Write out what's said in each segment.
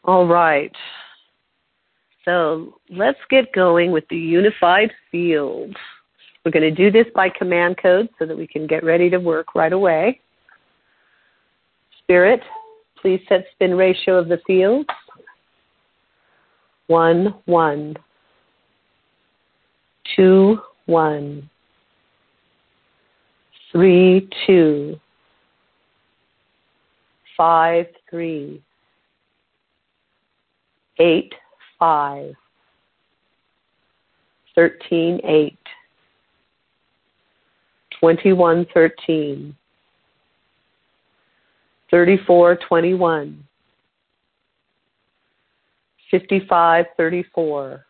All right. So let's get going with the unified field. We're going to do this by command code so that we can get ready to work right away. Spirit, please set spin ratio of the field. 1, 1. 2, 1. 3, 2. 5, 3. 8, 5. 13, 8. 21, 13. 34, 21. 55, 34.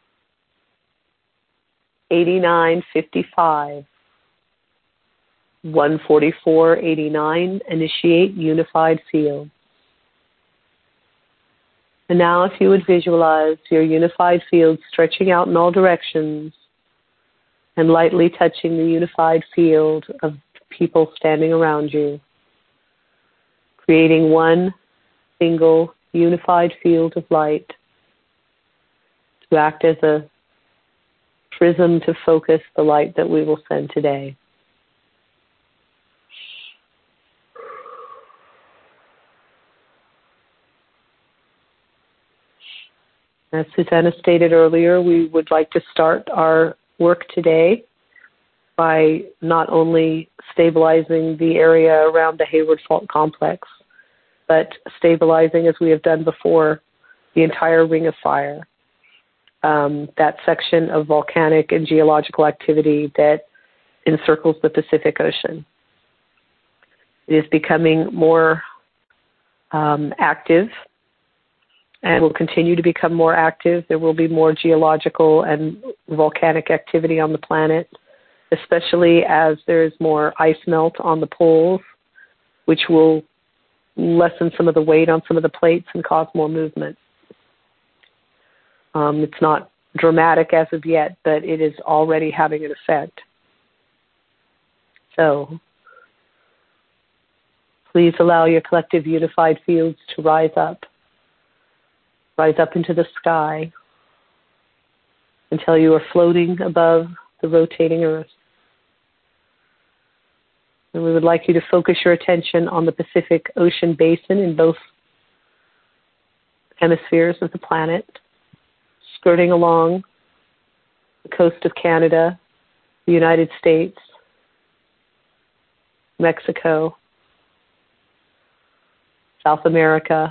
89, 55. 144, 89. Initiate unified field. And now if you would visualize your unified field stretching out in all directions and lightly touching the unified field of people standing around you, creating one single unified field of light to act as a prism to focus the light that we will send today. As Susanna stated earlier, we would like to start our work today by not only stabilizing the area around the Hayward Fault Complex, but stabilizing, as we have done before, the entire Ring of Fire, that section of volcanic and geological activity that encircles the Pacific Ocean. It is becoming more active and will continue to become more active. There will be more geological and volcanic activity on the planet, especially as there's more ice melt on the poles, which will lessen some of the weight on some of the plates and cause more movement. It's not dramatic as of yet, but it is already having an effect. So please allow your collective unified fields to rise up into the sky until you are floating above the rotating Earth. And we would like you to focus your attention on the Pacific Ocean basin in both hemispheres of the planet, skirting along the coast of Canada, the United States, Mexico, South America,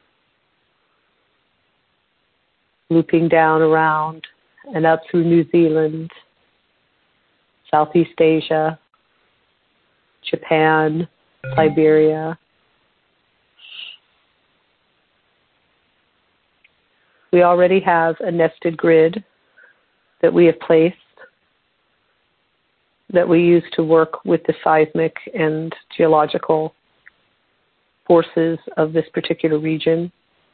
looping down around and up through New Zealand, Southeast Asia, Japan, Siberia. We already have a nested grid that we have placed that we use to work with the seismic and geological forces of this particular region.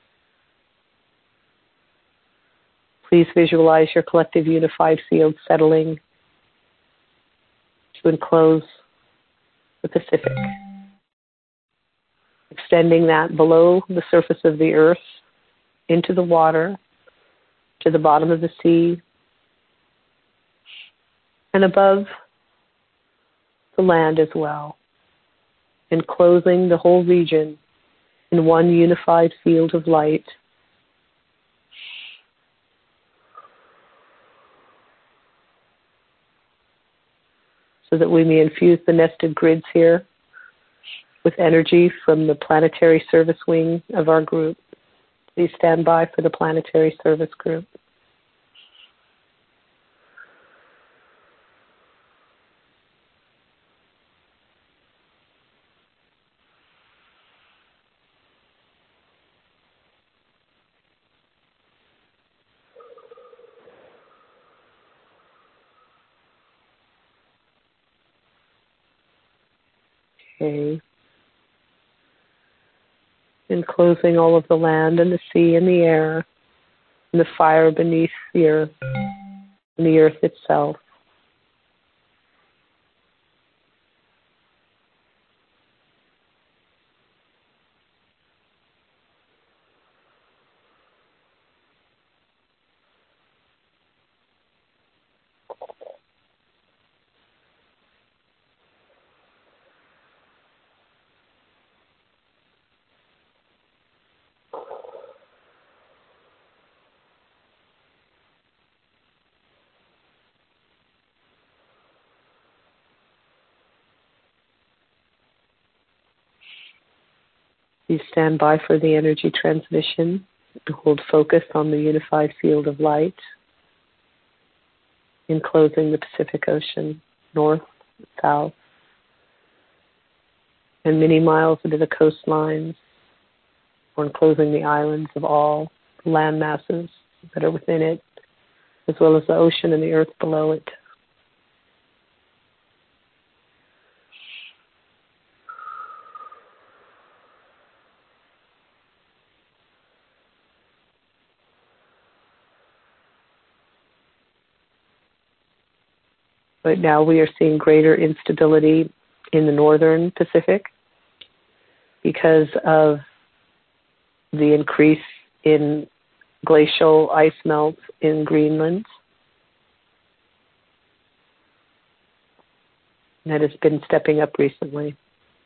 Please visualize your collective unified field settling to enclose the Pacific, extending that below the surface of the Earth into the water, to the bottom of the sea, and above the land as well, enclosing the whole region in one unified field of light. So that we may infuse the nested grids here with energy from the planetary service wing of our group. Please stand by for the planetary service group. Okay. Enclosing all of the land and the sea and the air and the fire beneath the earth and the earth itself. You stand by for the energy transmission. Hold focus on the unified field of light enclosing the Pacific Ocean, north, south, and many miles into the coastlines, or enclosing the islands of all land masses that are within it, as well as the ocean and the earth below it. Right now we are seeing greater instability in the northern Pacific because of the increase in glacial ice melts in Greenland. That has been stepping up recently.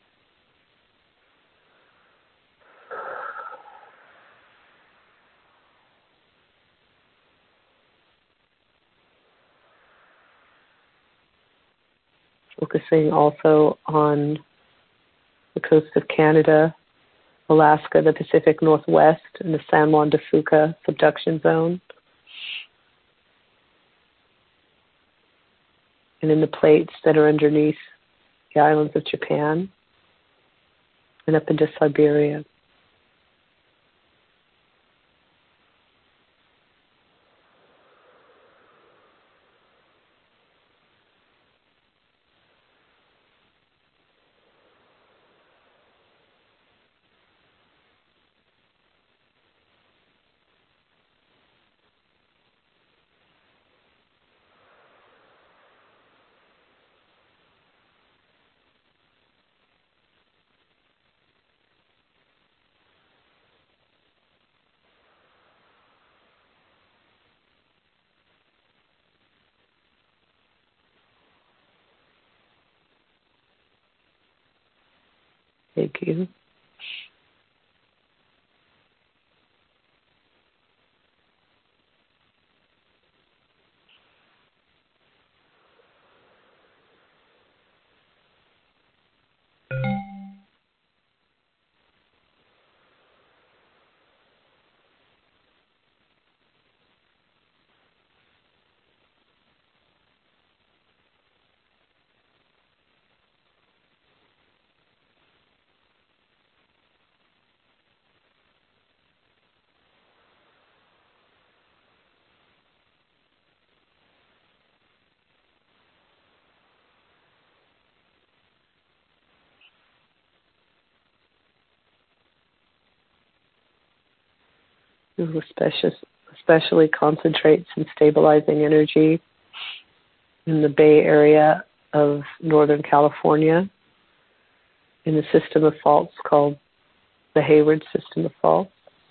Focusing also on the coast of Canada, Alaska, the Pacific Northwest, and the San Juan de Fuca subduction zone. And in the plates that are underneath the islands of Japan and up into Siberia. Thank you. Who especially concentrates in stabilizing energy in the Bay Area of Northern California in the system of faults called the Hayward system of faults,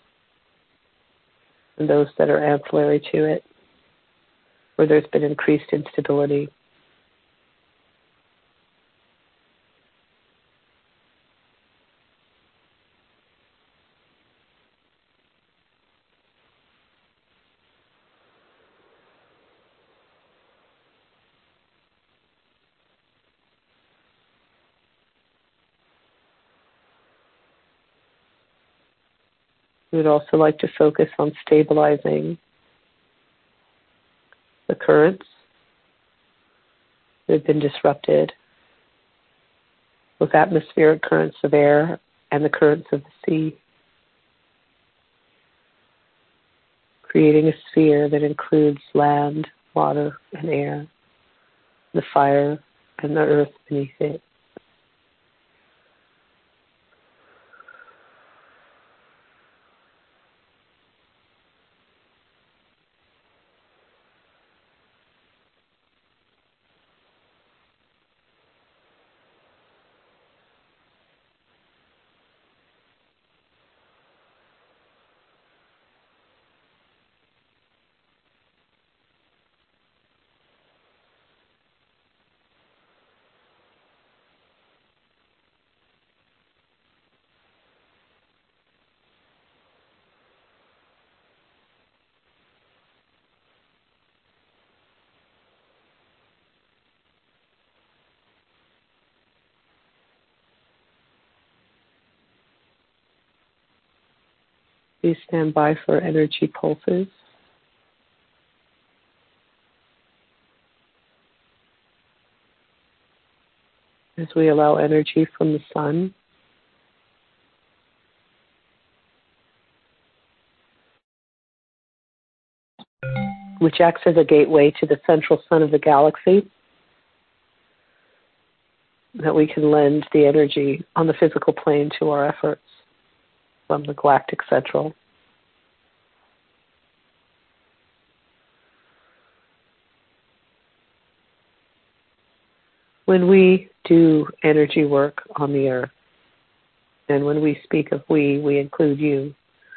and those that are ancillary to it, where there's been increased instability. We would also like to focus on stabilizing the currents that have been disrupted, both atmospheric currents of air and the currents of the sea, creating a sphere that includes land, water, and air, the fire, and the earth beneath it. Please stand by for energy pulses. As we allow energy from the sun, which acts as a gateway to the central sun of the galaxy, that we can lend the energy on the physical plane to our efforts from the galactic central. When we do energy work on the earth, and when we speak of we include you,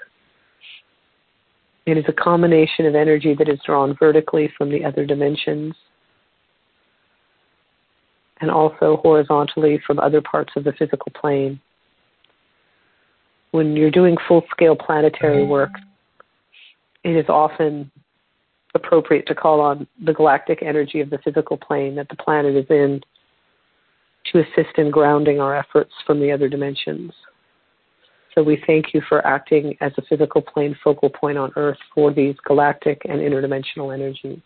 it is a combination of energy that is drawn vertically from the other dimensions and also horizontally from other parts of the physical plane. When you're doing full-scale planetary work, it is often appropriate to call on the galactic energy of the physical plane that the planet is in to assist in grounding our efforts from the other dimensions. So we thank you for acting as a physical plane focal point on Earth for these galactic and interdimensional energies.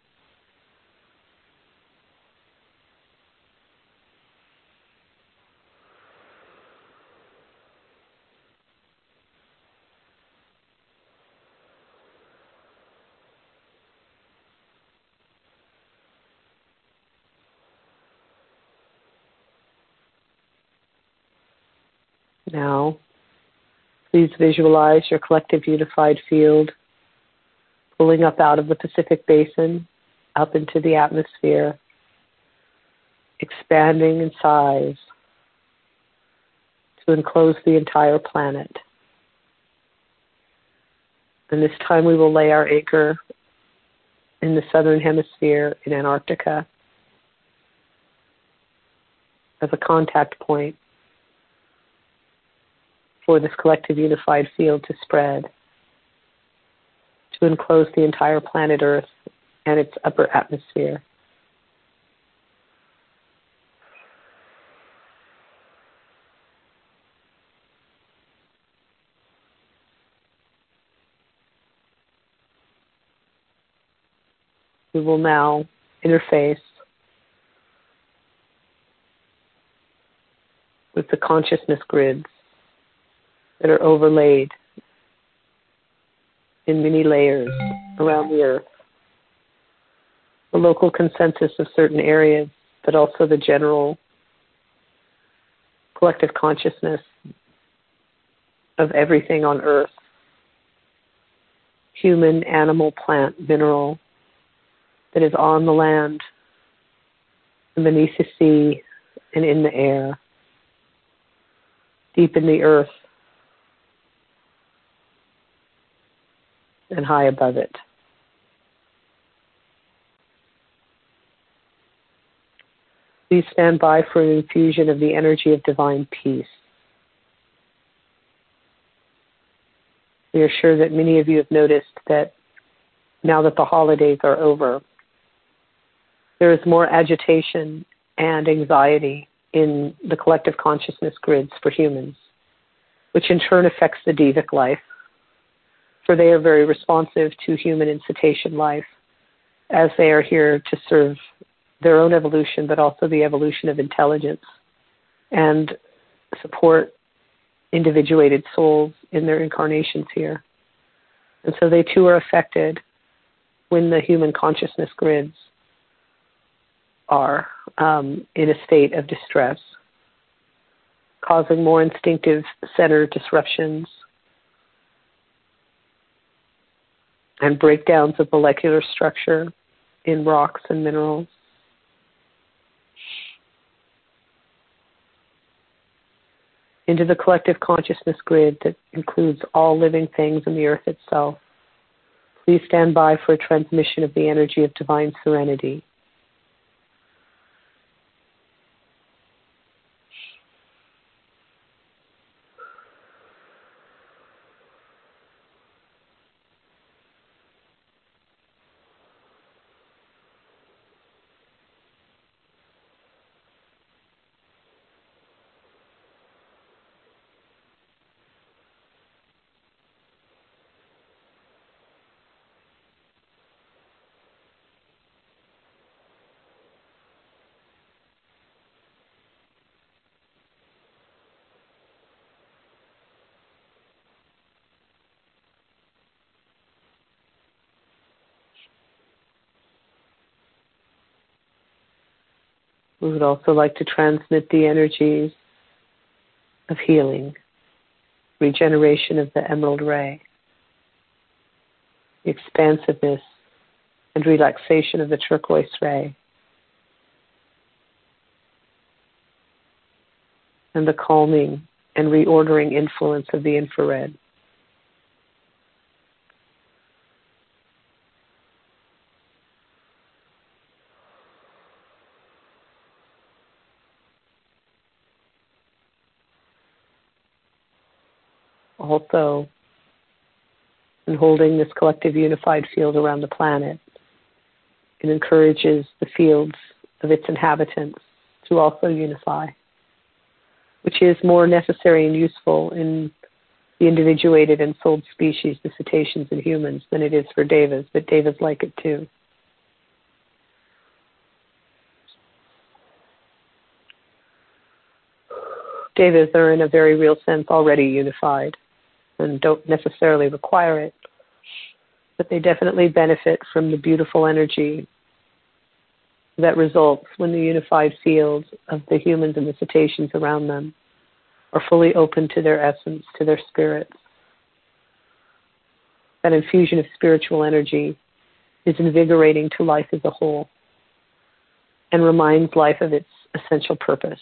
Now, please visualize your collective unified field pulling up out of the Pacific Basin, up into the atmosphere, expanding in size to enclose the entire planet. And this time we will lay our anchor in the southern hemisphere in Antarctica as a contact point for this collective unified field to spread, to enclose the entire planet Earth and its upper atmosphere. We will now interface with the consciousness grids that are overlaid in many layers around the Earth. The local consensus of certain areas, but also the general collective consciousness of everything on Earth, human, animal, plant, mineral, that is on the land, and beneath the sea, and in the air, deep in the earth, and high above it. Please stand by for an infusion of the energy of divine peace. We are sure that many of you have noticed that now that the holidays are over, there is more agitation and anxiety in the collective consciousness grids for humans, which in turn affects the Devic life, for they are very responsive to human incitation life, as they are here to serve their own evolution, but also the evolution of intelligence and support individuated souls in their incarnations here. And so they too are affected when the human consciousness grids are in a state of distress, causing more instinctive center disruptions and breakdowns of molecular structure in rocks and minerals. Into the collective consciousness grid that includes all living things in the earth itself, please stand by for a transmission of the energy of divine serenity. We would also like to transmit the energies of healing, regeneration of the emerald ray, the expansiveness and relaxation of the turquoise ray, and the calming and reordering influence of the infrared. Also, in holding this collective unified field around the planet, it encourages the fields of its inhabitants to also unify, which is more necessary and useful in the individuated and souled species, the cetaceans and humans, than it is for devas, but devas like it too. Devas are in a very real sense already unified and don't necessarily require it, but they definitely benefit from the beautiful energy that results when the unified fields of the humans and the cetaceans around them are fully open to their essence, to their spirits. That infusion of spiritual energy is invigorating to life as a whole and reminds life of its essential purpose.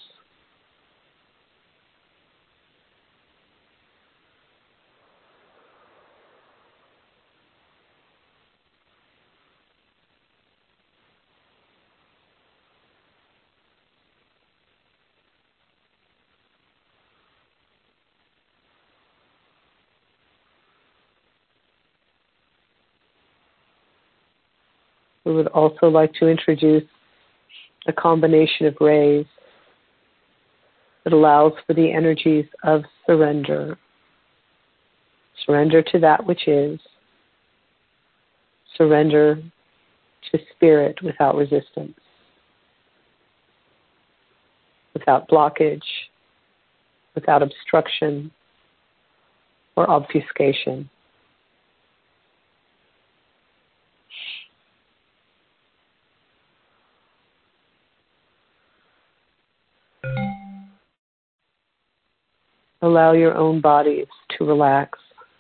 We would also like to introduce a combination of rays that allows for the energies of surrender. Surrender to that which is. Surrender to spirit without resistance, without blockage, without obstruction or obfuscation. Allow your own bodies to relax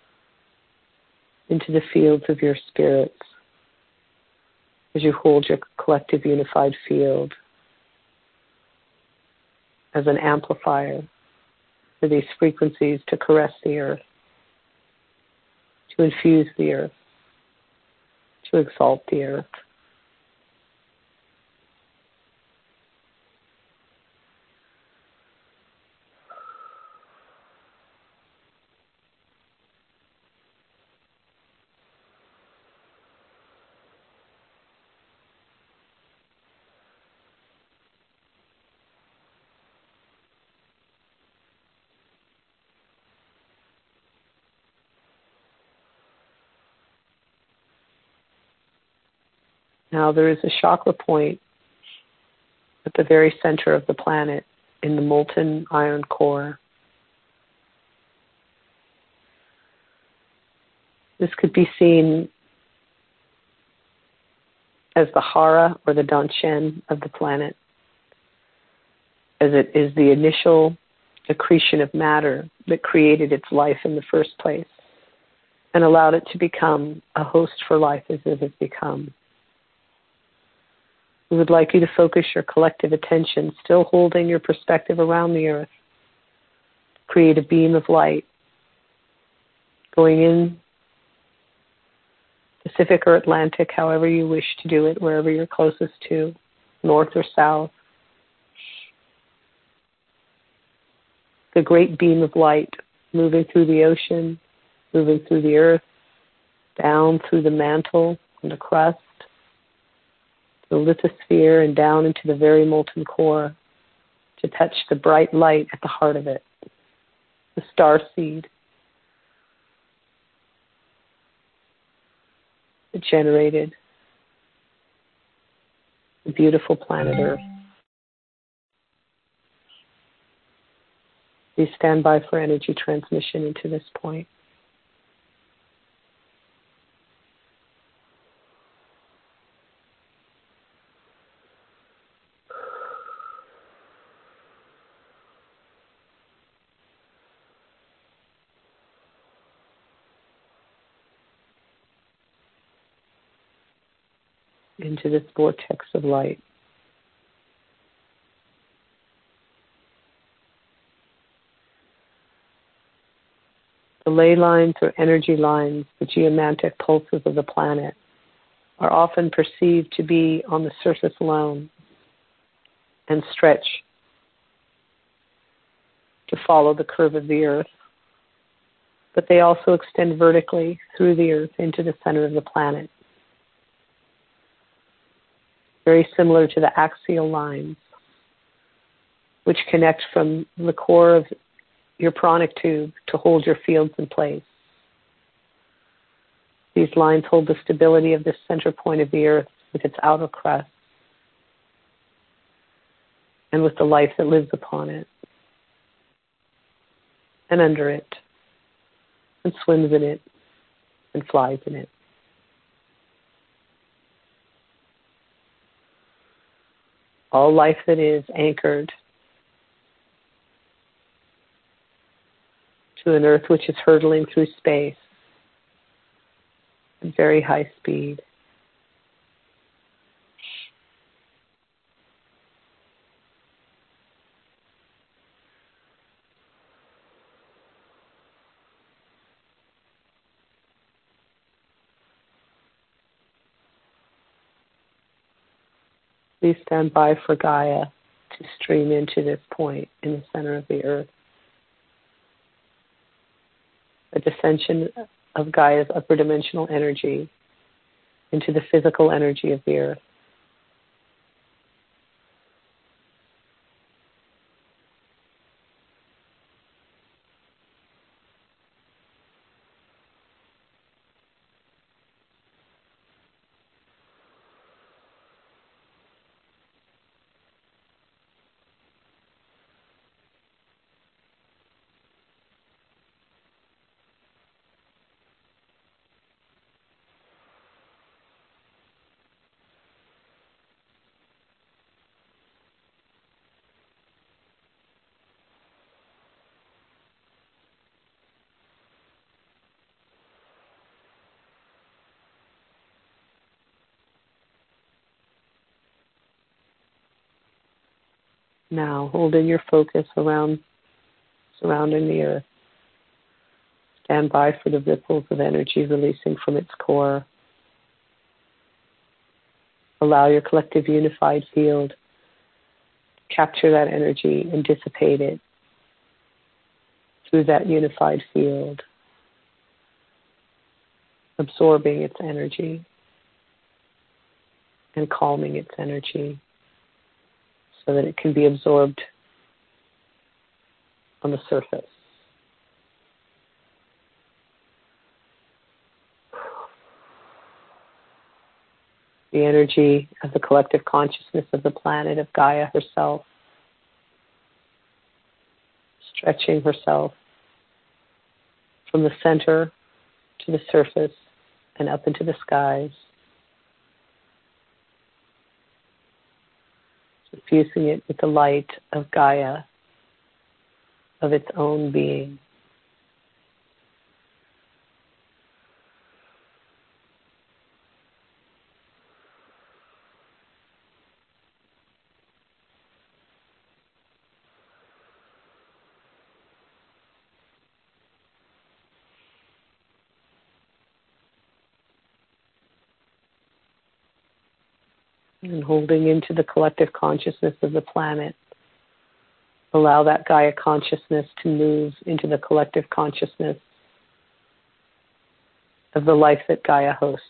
into the fields of your spirits as you hold your collective unified field as an amplifier for these frequencies to caress the earth, to infuse the earth, to exalt the earth. Now there is a chakra point at the very center of the planet in the molten iron core. This could be seen as the hara or the dantian of the planet, as it is the initial accretion of matter that created its life in the first place and allowed it to become a host for life as it has become. We would like you to focus your collective attention, still holding your perspective around the earth. Create a beam of light going in Pacific or Atlantic, however you wish to do it, wherever you're closest to, north or south. The great beam of light moving through the ocean, moving through the earth, down through the mantle and the crust, the lithosphere, and down into the very molten core to touch the bright light at the heart of it, the star seed that generated the beautiful planet Earth. Please stand by for energy transmission into this point. into this vortex of light. The ley lines or energy lines, the geomantic pulses of the planet, are often perceived to be on the surface alone and stretch to follow the curve of the earth. But they also extend vertically through the earth into the center of the planet. Very similar to the axial lines, which connect from the core of your pranic tube to hold your fields in place. These lines hold the stability of the center point of the earth with its outer crust and with the life that lives upon it and under it and swims in it and flies in it. All life that is anchored to an earth which is hurtling through space at very high speed. Please stand by for Gaia to stream into this point in the center of the earth. A descension of Gaia's upper dimensional energy into the physical energy of the earth. Now, holding your focus surrounding the earth. Stand by for the ripples of energy releasing from its core. Allow your collective unified field to capture that energy and dissipate it through that unified field, absorbing its energy and calming its energy, so that it can be absorbed on the surface. The energy of the collective consciousness of the planet, of Gaia herself, stretching herself from the center to the surface and up into the skies, suffusing it with the light of Gaia, of its own being. And holding into the collective consciousness of the planet, allow that Gaia consciousness to move into the collective consciousness of the life that Gaia hosts.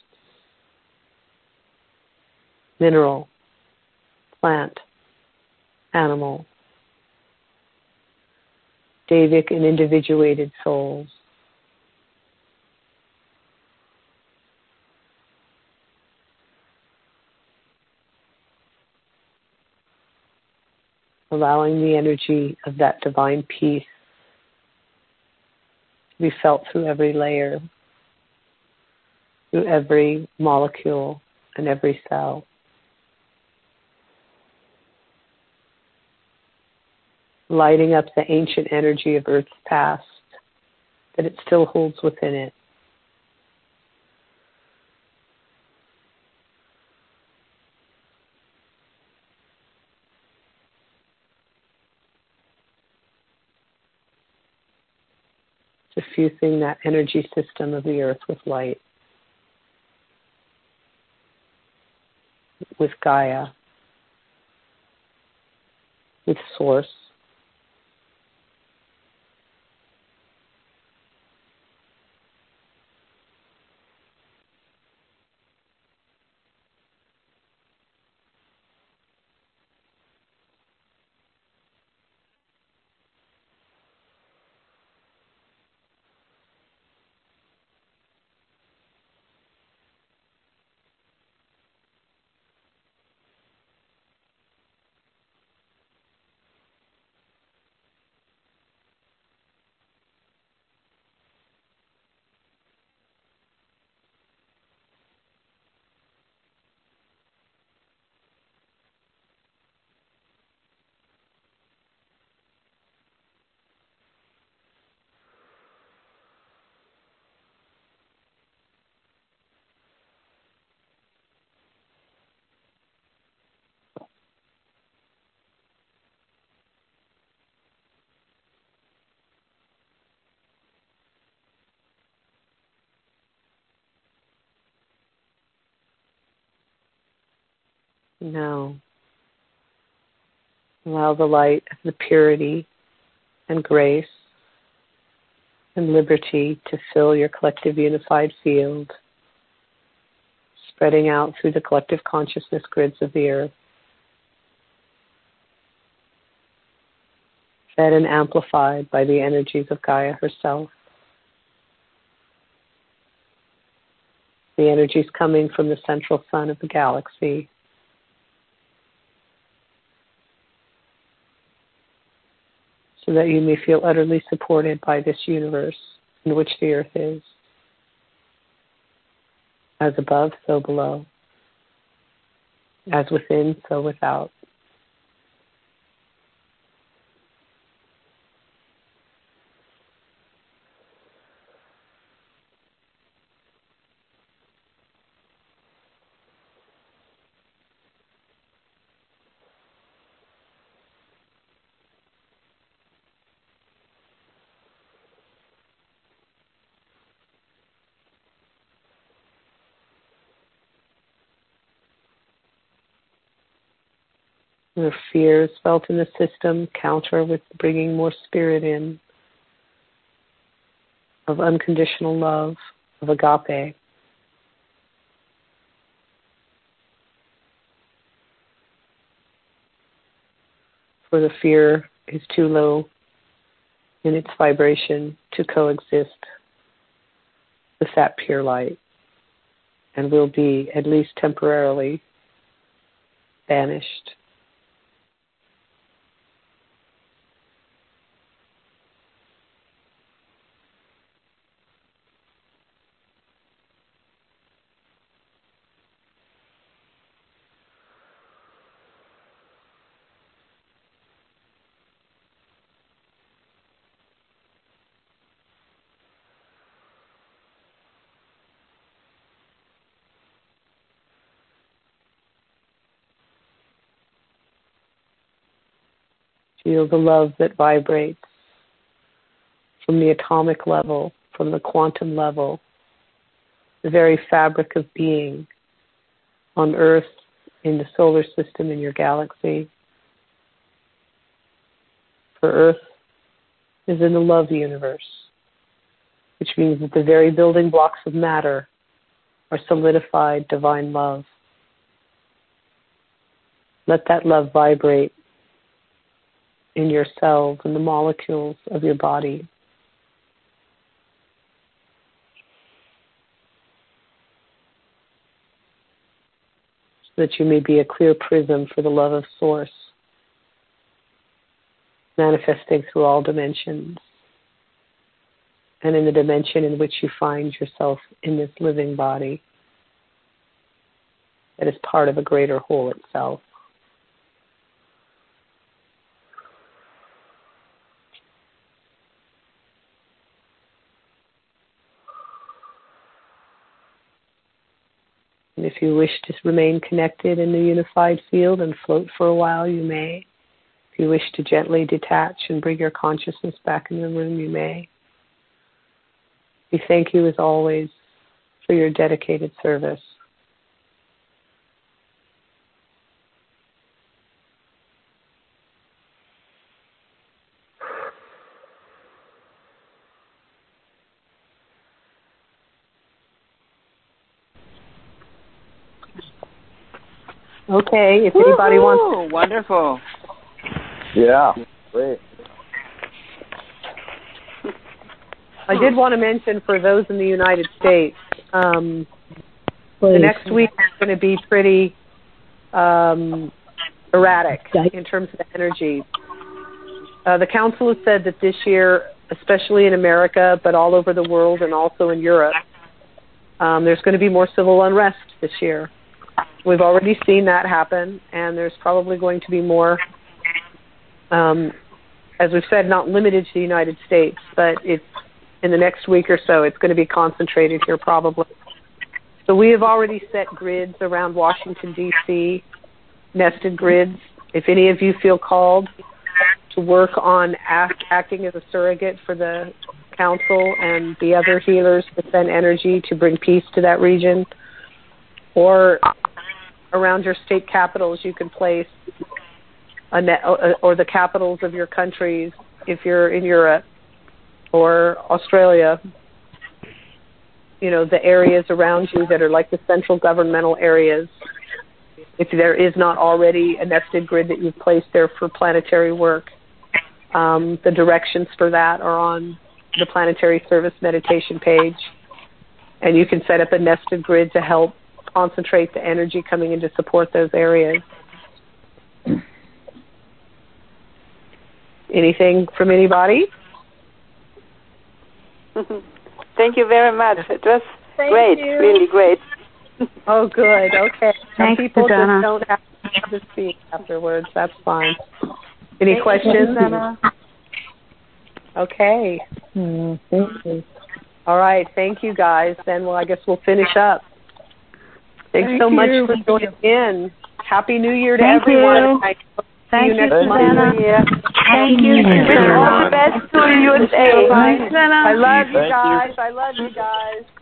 Mineral, plant, animal, Davic and individuated souls. Allowing the energy of that divine peace to be felt through every layer, through every molecule and every cell. Lighting up the ancient energy of Earth's past that it still holds within it. suffusing that energy system of the earth with light, with Gaia, with Source. Now, allow the light of the purity and grace and liberty to fill your collective unified field, spreading out through the collective consciousness grids of the earth, fed and amplified by the energies of Gaia herself. The energies coming from the central sun of the galaxy, so that you may feel utterly supported by this universe in which the earth is. As above, so below. As within, so without. Where fear is felt in the system, counter with bringing more spirit in, of unconditional love, of agape. For the fear is too low in its vibration to coexist with that pure light, and will be, at least temporarily, banished. Feel the love that vibrates from the atomic level, from the quantum level, the very fabric of being on Earth, in the solar system, in your galaxy. For Earth is in the love universe, which means that the very building blocks of matter are solidified divine love. Let that love vibrate in your cells and the molecules of your body. So that you may be a clear prism for the love of Source, manifesting through all dimensions, and in the dimension in which you find yourself in this living body that is part of a greater whole itself. And if you wish to remain connected in the unified field and float for a while, you may. If you wish to gently detach and bring your consciousness back in the room, you may. We thank you as always for your dedicated service. Okay, if anybody wants... Wonderful. Yeah, great. I did want to mention for those in the United States, the next week is going to be pretty erratic in terms of the energy. The Council has said that this year, especially in America, but all over the world and also in Europe, there's going to be more civil unrest this year. We've already seen that happen, and there's probably going to be more, as we've said, not limited to the United States, but it's in the next week or so, it's going to be concentrated here probably. So we have already set grids around Washington, D.C., nested grids. If any of you feel called to work on acting as a surrogate for the Council and the other healers to send energy to bring peace to that region, or around your state capitals, you can place or the capitals of your countries if you're in Europe or Australia, the areas around you that are like the central governmental areas. If there is not already a nested grid that you've placed there for planetary work, the directions for that are on the Planetary Service Meditation page. And you can set up a nested grid to help concentrate the energy coming in to support those areas. Anything from anybody? Thank you very much. It was great, really great. Oh, good. Okay. Some Thanks, people Susanna. just don't have to speak afterwards. That's fine. Any questions? Okay. Thank you. All right. Thank you, guys. Then, I guess we'll finish up. Thanks so much for joining in. Happy New Year to everyone. Thank you, Susanna. Thank you. All the best to USA. Bye, Susanna. I love you Thank you. guys. I love you guys.